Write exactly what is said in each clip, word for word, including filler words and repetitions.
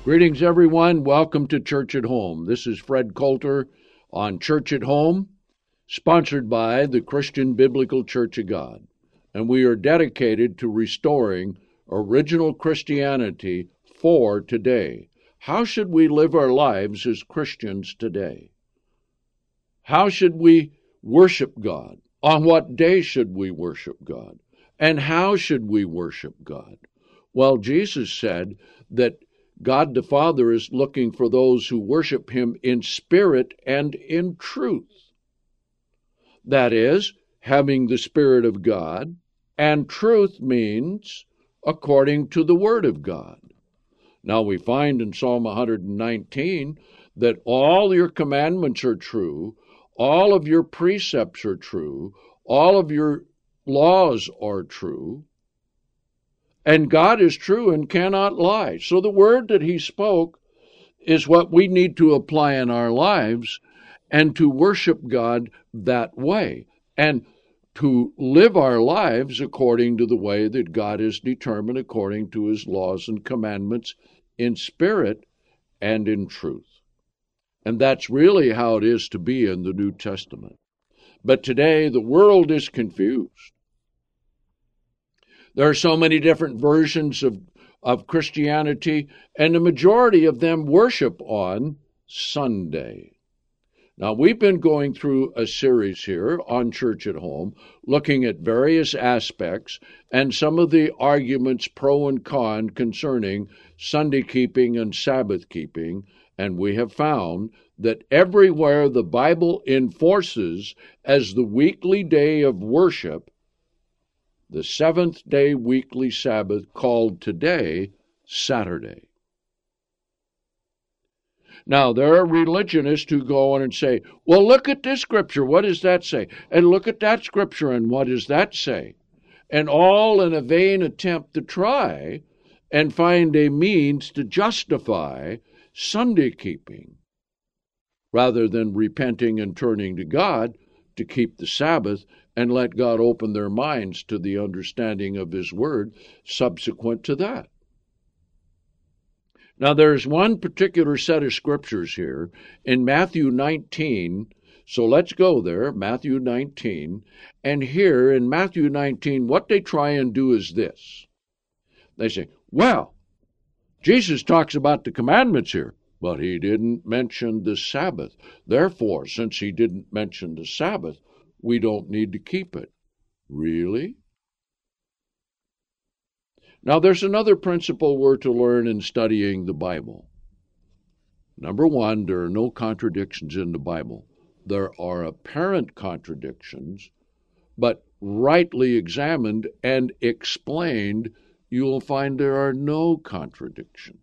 Greetings, everyone. Welcome to Church at Home. This is Fred Coulter on Church at Home, sponsored by the Christian Biblical Church of God. And we are dedicated to restoring original Christianity for today. How should we live our lives as Christians today? How should we worship God? On what day should we worship God? And how should we worship God? Well, Jesus said that God the Father is looking for those who worship him in spirit and in truth. That is, having the Spirit of God, and truth means according to the Word of God. Now we find in Psalm one nineteen that all your commandments are true, all of your precepts are true, all of your laws are true, and God is true and cannot lie. So the word that he spoke is what we need to apply in our lives and to worship God that way and to live our lives according to the way that God has determined, according to his laws and commandments, in spirit and in truth. And that's really how it is to be in the New Testament. But today the world is confused. There are so many different versions of, of Christianity, and the majority of them worship on Sunday. Now, we've been going through a series here on Church at Home, looking at various aspects and some of the arguments pro and con concerning Sunday keeping and Sabbath keeping, and we have found that everywhere the Bible enforces as the weekly day of worship, the seventh-day weekly Sabbath called today Saturday. Now, there are religionists who go on and say, well, look at this scripture, what does that say? And look at that scripture, and what does that say? And all in a vain attempt to try and find a means to justify Sunday keeping, rather than repenting and turning to God to keep the Sabbath and let God open their minds to the understanding of his word subsequent to that. Now, there's one particular set of scriptures here in Matthew nineteen, so let's go there, Matthew nineteen, and here in Matthew nineteen, what they try and do is this. They say, well, Jesus talks about the commandments here, but he didn't mention the Sabbath. Therefore, since he didn't mention the Sabbath, we don't need to keep it. Really? Now, there's another principle we're to learn in studying the Bible. Number one, there are no contradictions in the Bible. There are apparent contradictions, but rightly examined and explained, you will find there are no contradictions.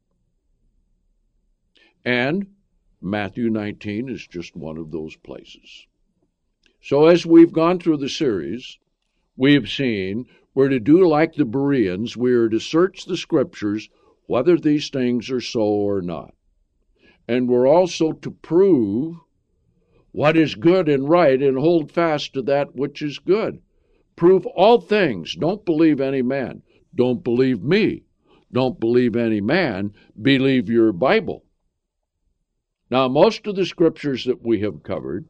And Matthew nineteen is just one of those places. So as we've gone through the series, we've seen we're to do like the Bereans. We are to search the Scriptures whether these things are so or not. And we're also to prove what is good and right and hold fast to that which is good. Prove all things. Don't believe any man. Don't believe me. Don't believe any man. Believe your Bible. Now, most of the scriptures that we have covered,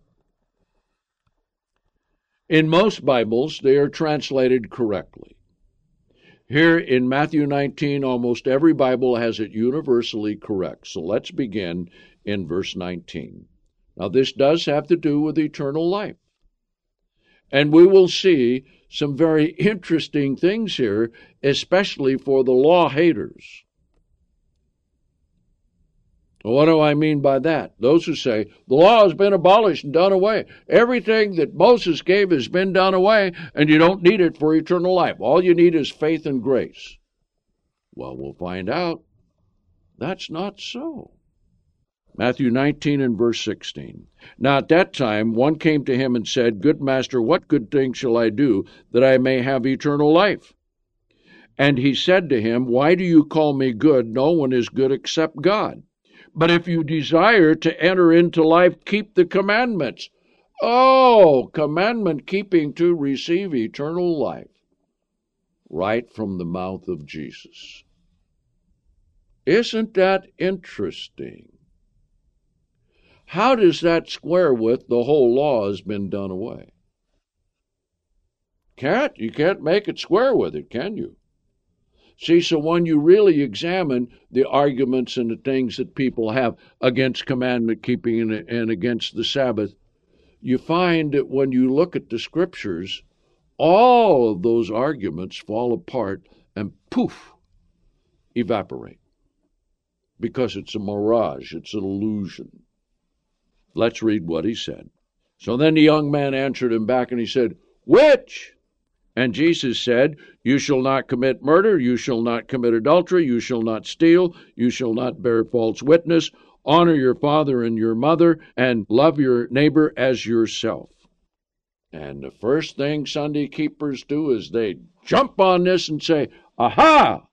in most Bibles, they are translated correctly. Here in Matthew nineteen, almost every Bible has it universally correct. So let's begin in verse nineteen. Now, this does have to do with eternal life. And we will see some very interesting things here, especially for the law haters. What do I mean by that? Those who say, the law has been abolished and done away. Everything that Moses gave has been done away, and you don't need it for eternal life. All you need is faith and grace. Well, we'll find out. That's not so. Matthew nineteen and verse sixteen. Now at that time one came to him and said, Good master, what good thing shall I do that I may have eternal life? And he said to him, Why do you call me good? No one is good except God. But if you desire to enter into life, keep the commandments. Oh, commandment keeping to receive eternal life. Right from the mouth of Jesus. Isn't that interesting? How does that square with the whole law has been done away? Can't. You can't make it square with it, can you? See, so when you really examine the arguments and the things that people have against commandment keeping and, and against the Sabbath, you find that when you look at the scriptures, all of those arguments fall apart and poof, evaporate. Because it's a mirage, it's an illusion. Let's read what he said. So then the young man answered him back and he said, "Which?" And Jesus said, "You shall not commit murder, you shall not commit adultery, you shall not steal, you shall not bear false witness, honor your father and your mother, and love your neighbor as yourself." And the first thing Sunday keepers do is they jump on this and say, "Aha!"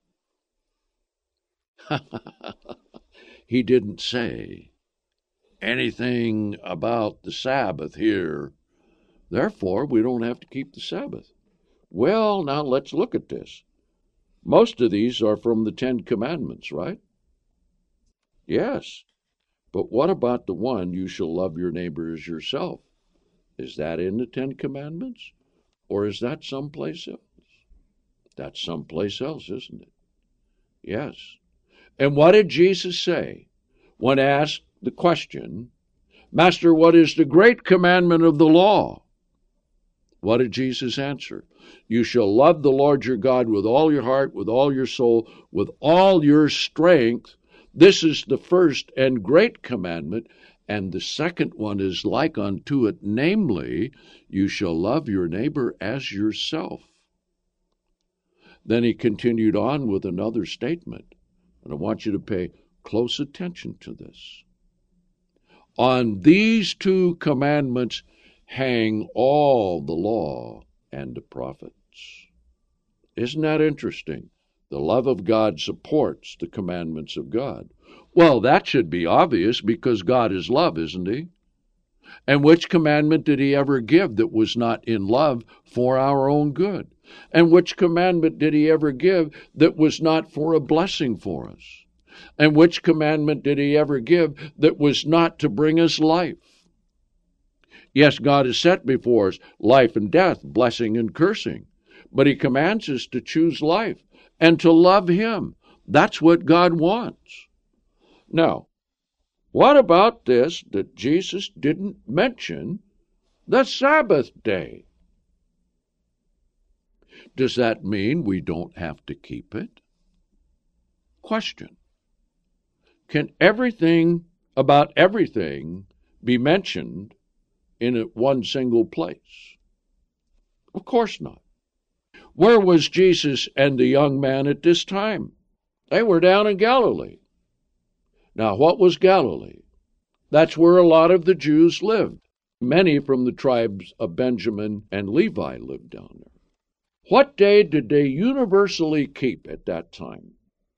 He didn't say anything about the Sabbath here. Therefore, we don't have to keep the Sabbath. Well, now let's look at this. Most of these are from the Ten Commandments, right? Yes. But what about the one, you shall love your neighbor as yourself? Is that in the Ten Commandments? Or is that someplace else? That's someplace else, isn't it? Yes. And what did Jesus say when asked the question, "Master, what is the great commandment of the law?" What did Jesus answer? "You shall love the Lord your God with all your heart, with all your soul, with all your strength. This is the first and great commandment, and the second one is like unto it, namely, you shall love your neighbor as yourself." Then he continued on with another statement, and I want you to pay close attention to this. "On these two commandments hang all the law and the prophets." Isn't that interesting? The love of God supports the commandments of God. Well, that should be obvious because God is love, isn't he? And which commandment did he ever give that was not in love for our own good? And which commandment did he ever give that was not for a blessing for us? And which commandment did he ever give that was not to bring us life? Yes, God has set before us life and death, blessing and cursing. But he commands us to choose life and to love him. That's what God wants. Now, what about this that Jesus didn't mention the Sabbath day? Does that mean we don't have to keep it? Question. Can everything about everything be mentioned in one single place? Of course not. Where was Jesus and the young man at this time? They were down in Galilee. Now, what was Galilee? That's where a lot of the Jews lived. Many from the tribes of Benjamin and Levi lived down there. What day did they universally keep at that time?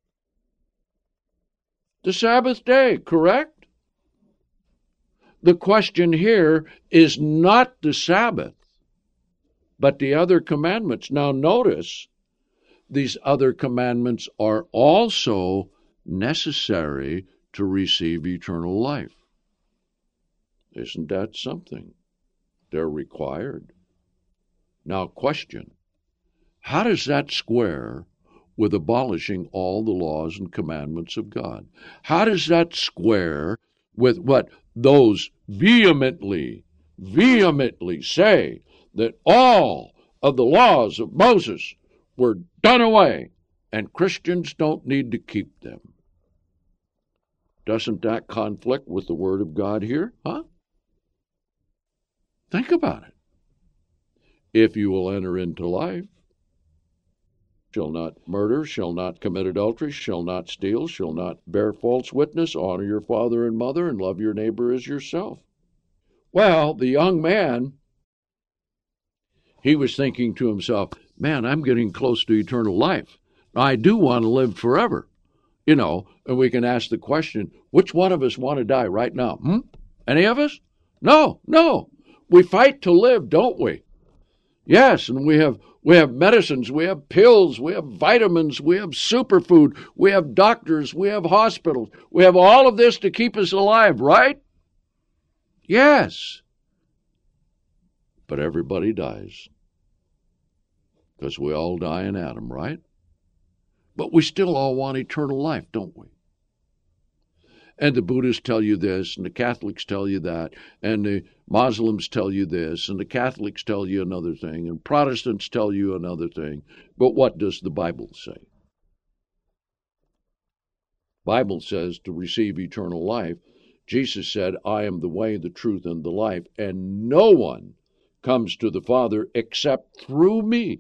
The Sabbath day, correct? The question here is not the Sabbath, but the other commandments. Now notice, these other commandments are also necessary to receive eternal life. Isn't that something? They're required. Now question, how does that square with abolishing all the laws and commandments of God? How does that square with what those vehemently, vehemently say that all of the laws of Moses were done away and Christians don't need to keep them? Doesn't that conflict with the Word of God here? Huh? Think about it. If you will enter into life, shall not murder, shall not commit adultery, shall not steal, shall not bear false witness, honor your father and mother, and love your neighbor as yourself. Well, the young man, he was thinking to himself, man, I'm getting close to eternal life. I do want to live forever. You know, and we can ask the question, which one of us want to die right now? Hmm? Any of us? No, no. We fight to live, don't we? Yes, and we have we have medicines, we have pills, we have vitamins, we have superfood, we have doctors, we have hospitals. We have all of this to keep us alive, right? Yes. But everybody dies. Because we all die in Adam, right? But we still all want eternal life, don't we? And the Buddhists tell you this, and the Catholics tell you that, and the Muslims tell you this, and the Catholics tell you another thing, and Protestants tell you another thing. But what does the Bible say? The Bible says to receive eternal life, Jesus said, I am the way, the truth, and the life, and no one comes to the Father except through me.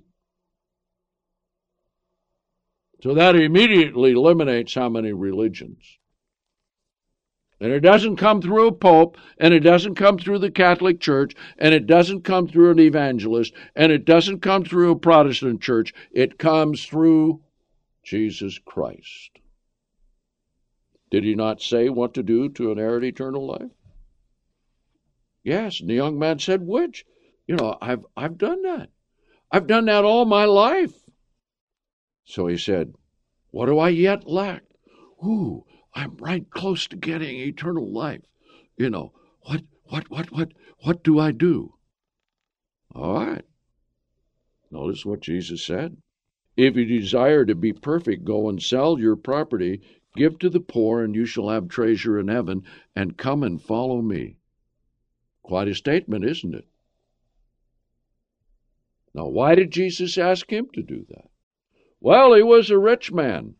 So that immediately eliminates how many religions. And it doesn't come through a pope, and it doesn't come through the Catholic Church, and it doesn't come through an evangelist, and it doesn't come through a Protestant church. It comes through Jesus Christ. Did he not say what to do to inherit eternal life? Yes, and the young man said, which? You know, I've I've done that. I've done that all my life. So he said, what do I yet lack? Ooh, I'm right close to getting eternal life. You know, what, what, what, what, what do I do? All right. Notice what Jesus said. If you desire to be perfect, go and sell your property, give to the poor, and you shall have treasure in heaven, and come and follow me. Quite a statement, isn't it? Now, why did Jesus ask him to do that? Well, he was a rich man.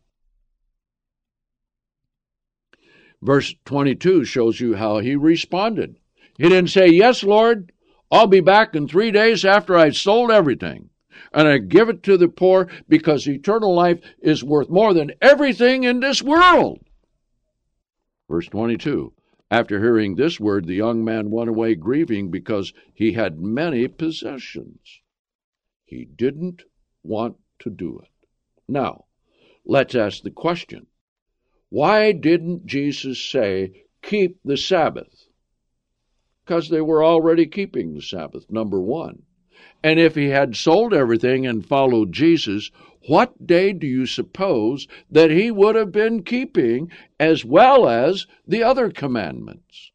Verse twenty-two shows you how he responded. He didn't say, yes, Lord, I'll be back in three days after I've sold everything, and I give it to the poor because eternal life is worth more than everything in this world. Verse twenty-two, after hearing this word, the young man went away grieving because he had many possessions. He didn't want to do it. Now, let's ask the question. Why didn't Jesus say, keep the Sabbath? Because they were already keeping the Sabbath, number one. And if he had sold everything and followed Jesus, what day do you suppose that he would have been keeping as well as the other commandments?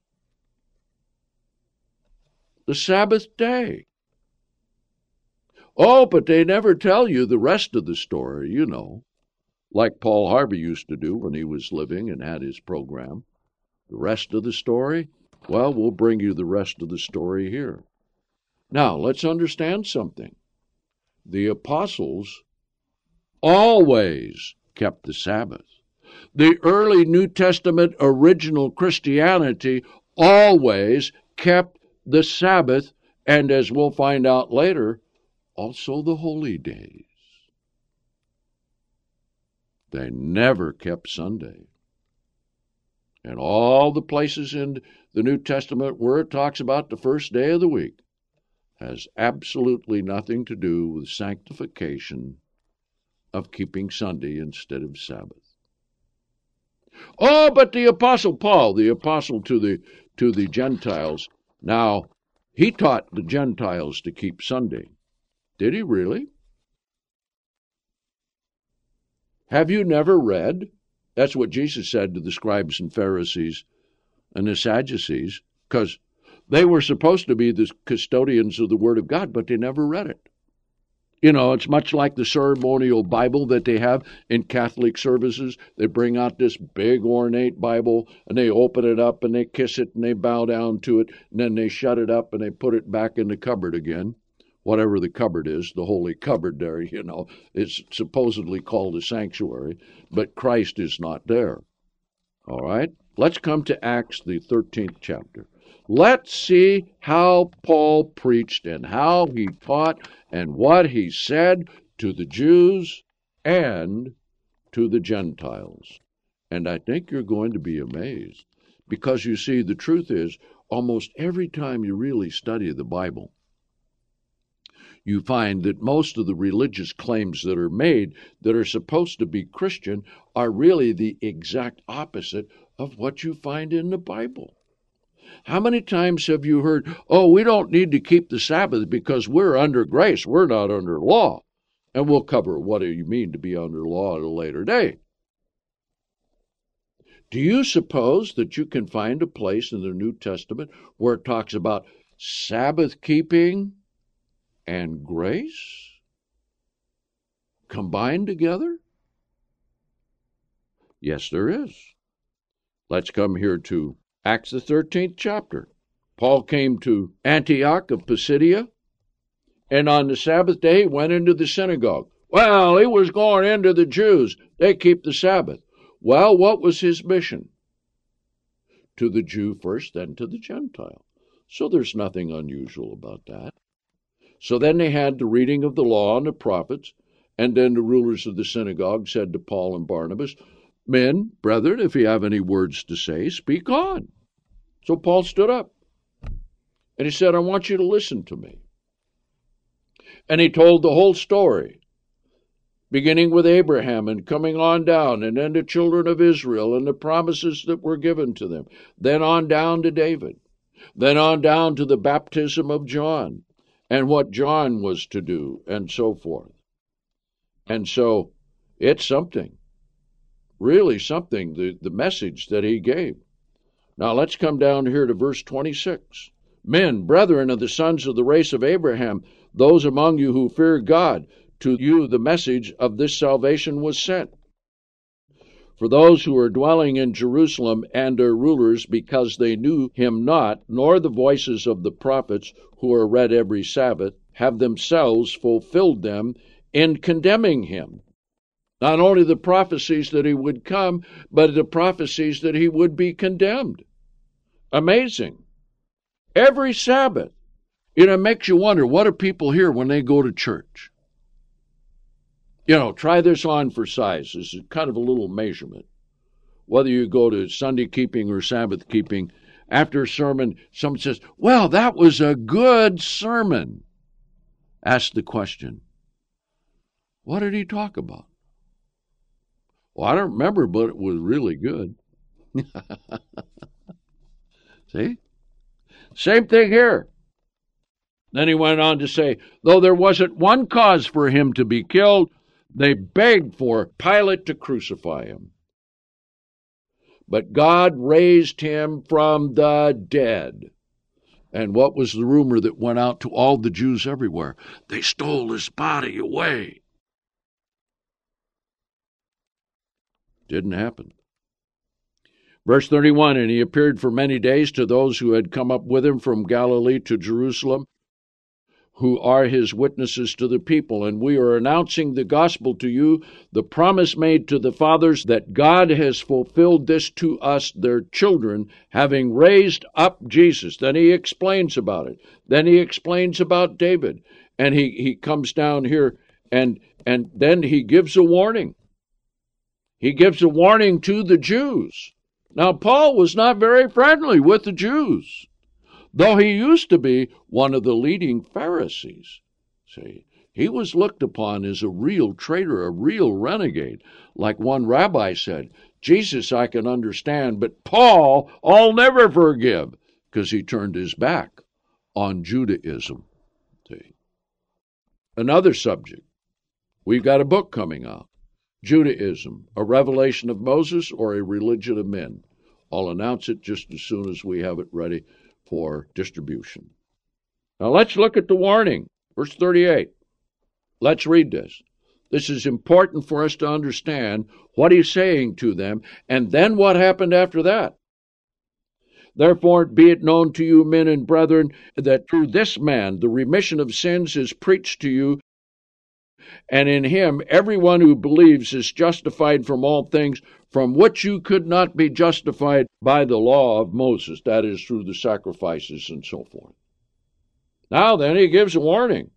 The Sabbath day. Oh, but they never tell you the rest of the story, you know, like Paul Harvey used to do when he was living and had his program. The rest of the story? Well, we'll bring you the rest of the story here. Now, let's understand something. The apostles always kept the Sabbath. The early New Testament original Christianity always kept the Sabbath, and as we'll find out later, also the holy days. They never kept Sunday. And all the places in the New Testament where it talks about the first day of the week has absolutely nothing to do with sanctification of keeping Sunday instead of Sabbath. Oh, but the Apostle Paul, the apostle to the to the Gentiles, now he taught the Gentiles to keep Sunday. Did he really? Have you never read? That's what Jesus said to the scribes and Pharisees and the Sadducees, because they were supposed to be the custodians of the Word of God, but they never read it. You know, it's much like the ceremonial Bible that they have in Catholic services. They bring out this big ornate Bible, and they open it up, and they kiss it, and they bow down to it, and then they shut it up, and they put it back in the cupboard again. Whatever the cupboard is, the holy cupboard there, you know, it's supposedly called a sanctuary, but Christ is not there. All right? Let's come to Acts, the thirteenth chapter. Let's see how Paul preached and how he taught and what he said to the Jews and to the Gentiles. And I think you're going to be amazed, because you see, the truth is, almost every time you really study the Bible, you find that most of the religious claims that are made that are supposed to be Christian are really the exact opposite of what you find in the Bible. How many times have you heard, oh, we don't need to keep the Sabbath because we're under grace, we're not under law? And we'll cover what do you mean to be under law at a later date. Do you suppose that you can find a place in the New Testament where it talks about Sabbath keeping and grace combined together? Yes, there is. Let's come here to Acts the thirteenth chapter. Paul came to Antioch of Pisidia, and on the Sabbath day he went into the synagogue. Well, he was going into the Jews. They keep the Sabbath. Well, what was his mission? To the Jew first, then to the Gentile. So there's nothing unusual about that. So then they had the reading of the law and the prophets, and then the rulers of the synagogue said to Paul and Barnabas, men, brethren, if you have any words to say, speak on. So Paul stood up, and he said, I want you to listen to me. And he told the whole story, beginning with Abraham and coming on down, and then the children of Israel and the promises that were given to them, then on down to David, then on down to the baptism of John, and what John was to do, and so forth. And so it's something. Really something, the, the message that he gave. Now let's come down here to verse twenty-six. Men, brethren of the sons of the race of Abraham, those among you who fear God, to you the message of this salvation was sent. For those who are dwelling in Jerusalem and their rulers, because they knew him not, nor the voices of the prophets who are read every Sabbath, have themselves fulfilled them in condemning him. Not only the prophecies that he would come, but the prophecies that he would be condemned. Amazing. Every Sabbath. You know, it makes you wonder, what do people hear when they go to church? You know, try this on for size. This is kind of a little measurement. Whether you go to Sunday keeping or Sabbath keeping, after a sermon, someone says, well, that was a good sermon. Ask the question, what did he talk about? Well, I don't remember, but it was really good. See? Same thing here. Then he went on to say, though there wasn't one cause for him to be killed, they begged for Pilate to crucify him. But God raised him from the dead. And what was the rumor that went out to all the Jews everywhere? They stole his body away. Didn't happen. Verse thirty-one, and he appeared for many days to those who had come up with him from Galilee to Jerusalem, who are his witnesses to the people. And we are announcing the gospel to you, the promise made to the fathers, that God has fulfilled this to us, their children, having raised up Jesus. Then he explains about it. Then he explains about David. And he, he comes down here, and, and then he gives a warning. He gives a warning to the Jews. Now, Paul was not very friendly with the Jews, though he used to be one of the leading Pharisees. See, he was looked upon as a real traitor, a real renegade. Like one rabbi said, Jesus I can understand, but Paul I'll never forgive, because he turned his back on Judaism. See, another subject. We've got a book coming out. Judaism, a revelation of Moses or a religion of men. I'll announce it just as soon as we have it ready for distribution. Now let's look at the warning, verse thirty-eight. Let's read this. This is important for us to understand what he's saying to them, and then what happened after that. Therefore, be it known to you, men and brethren, that through this man the remission of sins is preached to you, and in him everyone who believes is justified from all things from which you could not be justified by the law of Moses, that is, through the sacrifices and so forth. Now then, he gives a warning.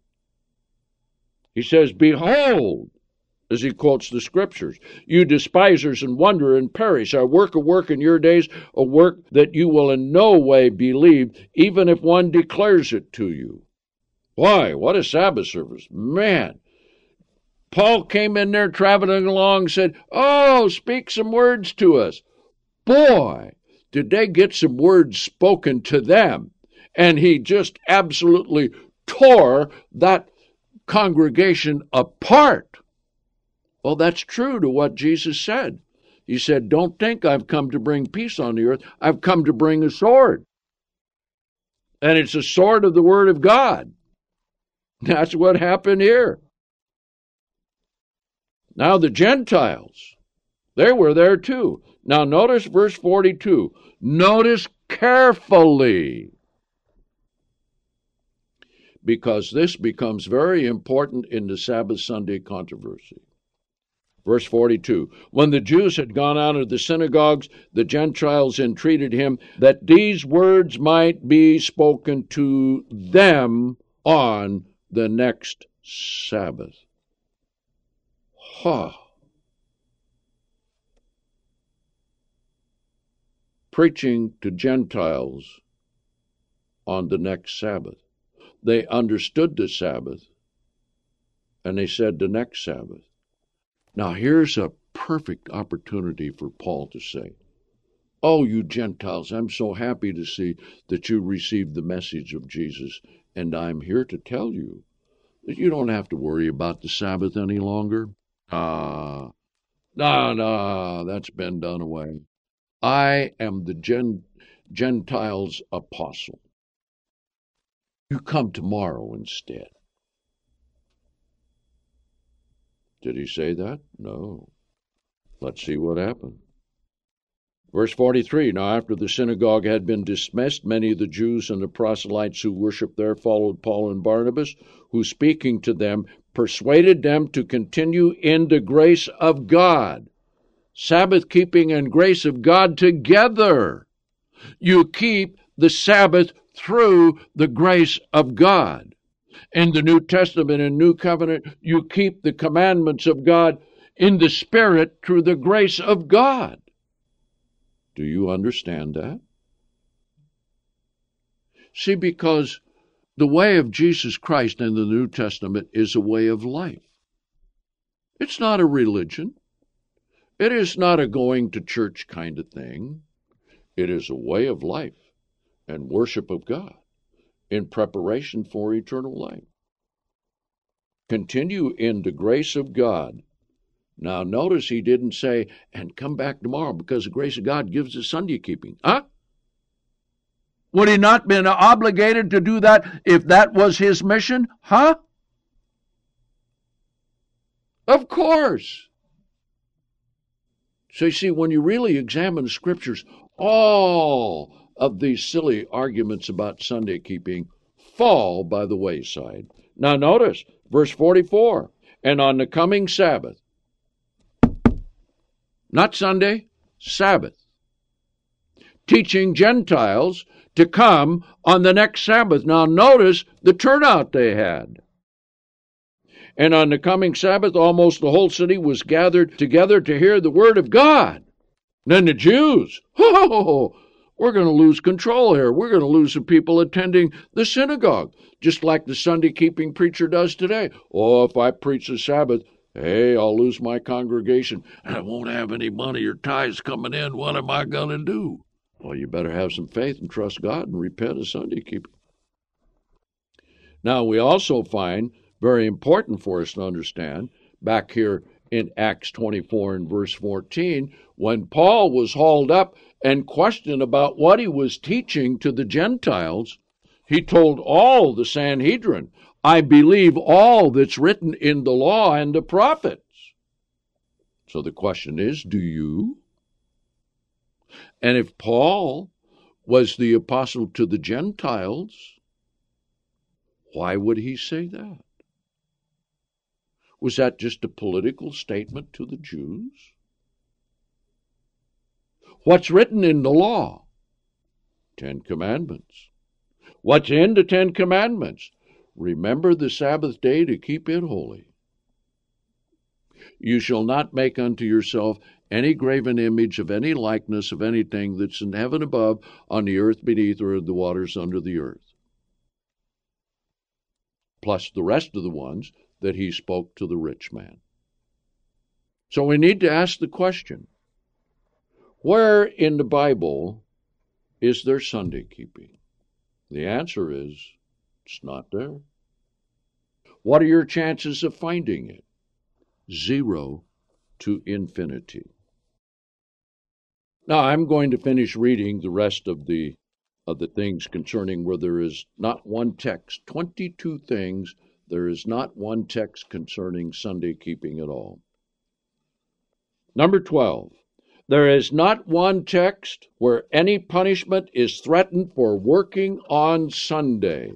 He says, behold, as he quotes the scriptures, you despisers and wonder and perish. I work a work in your days, a work that you will in no way believe, even if one declares it to you. Why? What a Sabbath service. Man. Paul came in there traveling along and said, oh, speak some words to us. Boy, did they get some words spoken to them, and he just absolutely tore that congregation apart. Well, that's true to what Jesus said. He said, don't think I've come to bring peace on the earth. I've come to bring a sword. And it's a sword of the Word of God. That's what happened here. Now the Gentiles, they were there too. Now notice verse forty-two. Notice carefully, because this becomes very important in the Sabbath Sunday controversy. Verse forty-two, when the Jews had gone out of the synagogues, the Gentiles entreated him that these words might be spoken to them on the next Sabbath. Huh. Preaching to Gentiles on the next Sabbath. They understood the Sabbath, and they said the next Sabbath. Now here's a perfect opportunity for Paul to say, oh, you Gentiles, I'm so happy to see that you received the message of Jesus, and I'm here to tell you that you don't have to worry about the Sabbath any longer. Ah, uh, no, no, that's been done away. I am the Gen- Gentiles' apostle. You come tomorrow instead. Did he say that? No. Let's see what happened. Verse forty-three, now after the synagogue had been dismissed, many of the Jews and the proselytes who worshipped there followed Paul and Barnabas, who speaking to them, persuaded them to continue in the grace of God. Sabbath keeping and grace of God together. You keep the Sabbath through the grace of God. In the New Testament and New Covenant, you keep the commandments of God in the Spirit through the grace of God. Do you understand that? See, because the way of Jesus Christ in the New Testament is a way of life. It's not a religion. It is not a going to church kind of thing. It is a way of life and worship of God in preparation for eternal life. Continue in the grace of God. Now, notice he didn't say, and come back tomorrow because the grace of God gives us Sunday keeping. Huh? Would he not been obligated to do that if that was his mission? Huh? Of course. So you see, when you really examine the Scriptures, all of these silly arguments about Sunday keeping fall by the wayside. Now notice, verse forty-four, and on the coming Sabbath, not Sunday, Sabbath, teaching Gentiles to come on the next Sabbath. Now notice the turnout they had. And on the coming Sabbath, almost the whole city was gathered together to hear the word of God. Then the Jews, oh, we're going to lose control here. We're going to lose the people attending the synagogue, just like the Sunday-keeping preacher does today. Oh, if I preach the Sabbath, hey, I'll lose my congregation, and I won't have any money or tithes coming in. What am I going to do? Well, you better have some faith and trust God and repent of Sunday keeping. Now, we also find, very important for us to understand, back here in Acts twenty-four and verse fourteen, when Paul was hauled up and questioned about what he was teaching to the Gentiles, he told all the Sanhedrin, I believe all that's written in the law and the prophets. So the question is, do you? And if Paul was the apostle to the Gentiles, why would he say that? Was that just a political statement to the Jews? What's written in the law? Ten Commandments. What's in the Ten Commandments? Remember the Sabbath day to keep it holy. You shall not make unto yourself any graven image of any likeness of anything that's in heaven above, on the earth beneath, or in the waters under the earth. Plus the rest of the ones that he spoke to the rich man. So we need to ask the question, where in the Bible is there Sunday keeping? The answer is, it's not there. What are your chances of finding it? Zero to infinity. Now, I'm going to finish reading the rest of the of the things concerning where there is not one text, twenty-two things, there is not one text concerning Sunday keeping at all. Number twelve, there is not one text where any punishment is threatened for working on Sunday.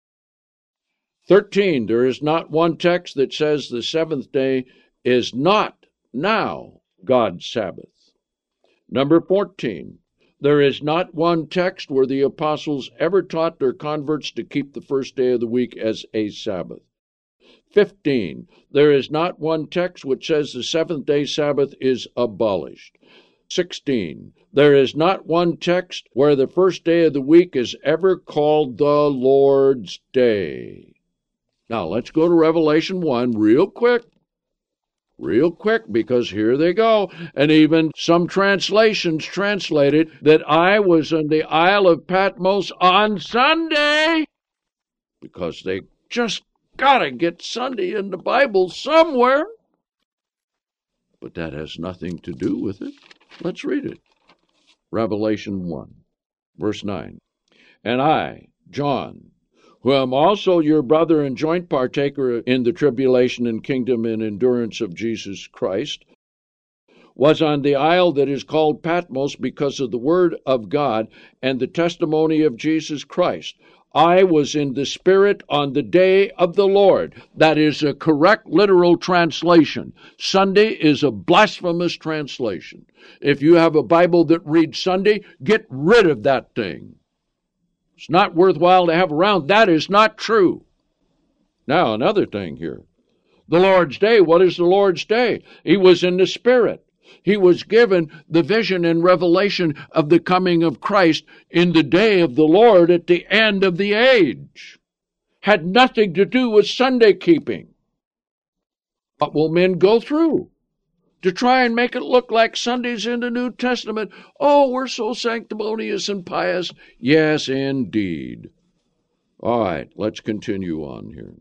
thirteen, there is not one text that says the seventh day is not now God's Sabbath. Number fourteen, there is not one text where the apostles ever taught their converts to keep the first day of the week as a Sabbath. fifteen, there is not one text which says the seventh day Sabbath is abolished. sixteen, there is not one text where the first day of the week is ever called the Lord's Day. Now, let's go to Revelation one real quick. Real quick, because here they go. And even some translations translated that I was in the Isle of Patmos on Sunday, because they just got to get Sunday in the Bible somewhere. But that has nothing to do with it. Let's read it. Revelation one, verse nine. And I, John, who am also your brother and joint partaker in the tribulation and kingdom and endurance of Jesus Christ, was on the isle that is called Patmos because of the word of God and the testimony of Jesus Christ. I was in the Spirit on the day of the Lord. That is a correct literal translation. Sunday is a blasphemous translation. If you have a Bible that reads Sunday, get rid of that thing. It's not worthwhile to have around. That is not true. Now, another thing here. The Lord's Day, what is the Lord's Day? He was in the Spirit. He was given the vision and revelation of the coming of Christ in the day of the Lord at the end of the age. Had nothing to do with Sunday keeping. What will men go through to try and make it look like Sunday's in the New Testament? Oh, we're so sanctimonious and pious. Yes, indeed. All right, let's continue on here.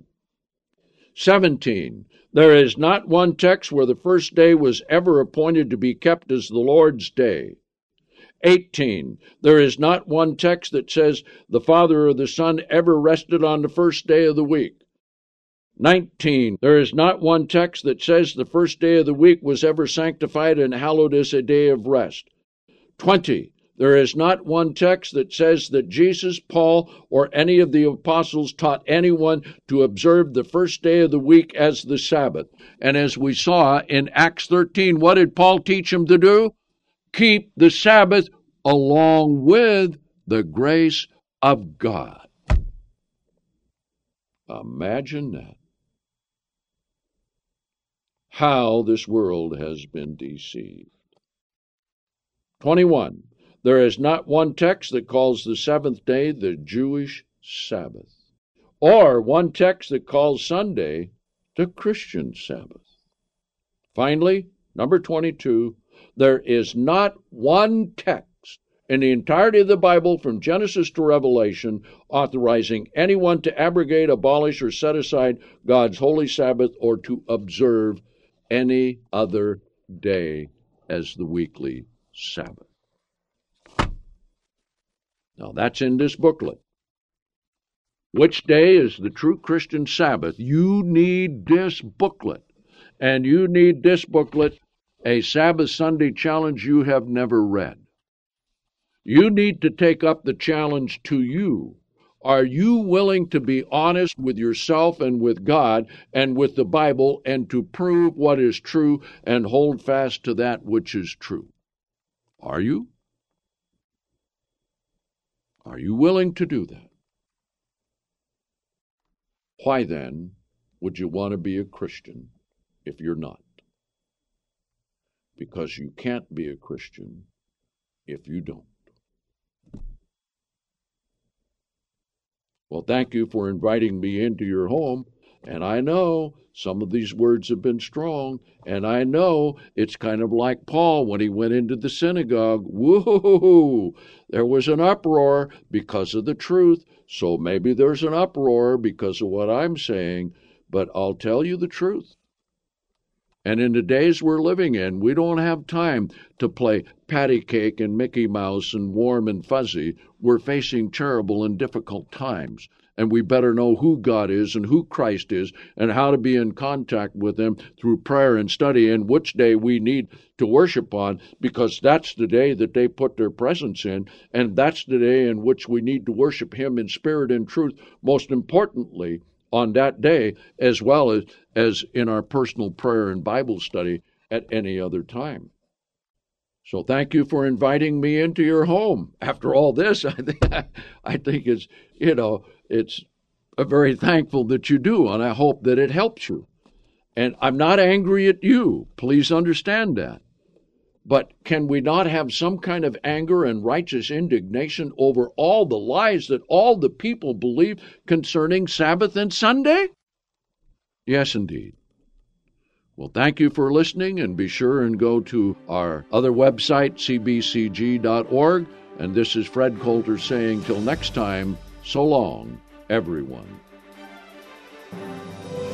seventeen. There is not one text where the first day was ever appointed to be kept as the Lord's Day. eighteen. There is not one text that says the Father or the Son ever rested on the first day of the week. nineteen. There is not one text that says the first day of the week was ever sanctified and hallowed as a day of rest. twenty. There is not one text that says that Jesus, Paul, or any of the apostles taught anyone to observe the first day of the week as the Sabbath. And as we saw in Acts thirteen, what did Paul teach them to do? Keep the Sabbath along with the grace of God. Imagine that. How this world has been deceived. twenty-one. There is not one text that calls the seventh day the Jewish Sabbath, or one text that calls Sunday the Christian Sabbath. Finally, number twenty-two, there is not one text in the entirety of the Bible from Genesis to Revelation authorizing anyone to abrogate, abolish, or set aside God's holy Sabbath or to observe any other day as the weekly Sabbath. Now, that's in this booklet. Which day is the true Christian Sabbath? You need this booklet. And you need this booklet, A Sabbath Sunday Challenge You Have Never Read. You need to take up the challenge to you. Are you willing to be honest with yourself and with God and with the Bible and to prove what is true and hold fast to that which is true? Are you? Are you willing to do that? Why then would you want to be a Christian if you're not? Because you can't be a Christian if you don't. Well, thank you for inviting me into your home. And I know some of these words have been strong, and I know it's kind of like Paul when he went into the synagogue. Woo-hoo-hoo-hoo! There was an uproar because of the truth, so maybe there's an uproar because of what I'm saying, but I'll tell you the truth. And in the days we're living in, we don't have time to play patty cake and Mickey Mouse and warm and fuzzy. We're facing terrible and difficult times. And we better know who God is and who Christ is and how to be in contact with Him through prayer and study, and which day we need to worship on, because that's the day that they put their presence in, and that's the day in which we need to worship Him in spirit and truth, most importantly on that day, as well as, as in our personal prayer and Bible study at any other time. So thank you for inviting me into your home. After all this, I think, I think it's, you know, it's uh, very thankful that you do, and I hope that it helps you. And I'm not angry at you. Please understand that. But can we not have some kind of anger and righteous indignation over all the lies that all the people believe concerning Sabbath and Sunday? Yes, indeed. Well, thank you for listening, and be sure and go to our other website, c b c g dot org. And this is Fred Coulter saying, till next time, so long, everyone.